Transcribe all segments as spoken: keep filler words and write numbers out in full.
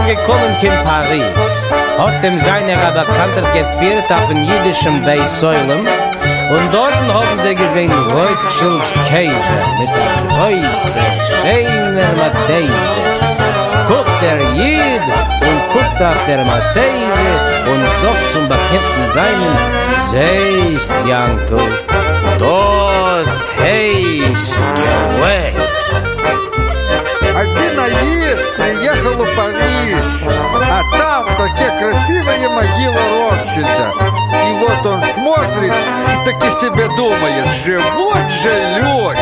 angekommen in Paris, hat dem seiner aber kanter geführt auf ein jüdischem Beisäulem und dort haben sie gesehen Rothschilds Käse mit der größeren, schönen Mazeive. Guckt der Jid und guckt auf der Mazeive und sagt zum Bekannten seinen, seist, Jankel, das heißt geweckt. Один аид приехал в Париж, а там такие красивые могилы Ротшильда. И вот он смотрит и таки себе думает, живот же лёд.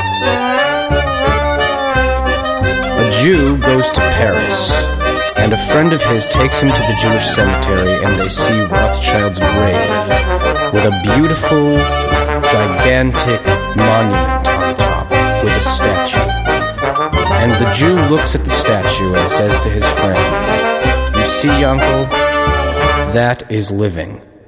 A Jew goes to Paris, and a friend of his takes him to the Jewish cemetery, and they see Rothschild's grave with a beautiful, gigantic monument on top with a statue. And the Jew looks at the statue and says to his friend, "You see, uncle, that is living."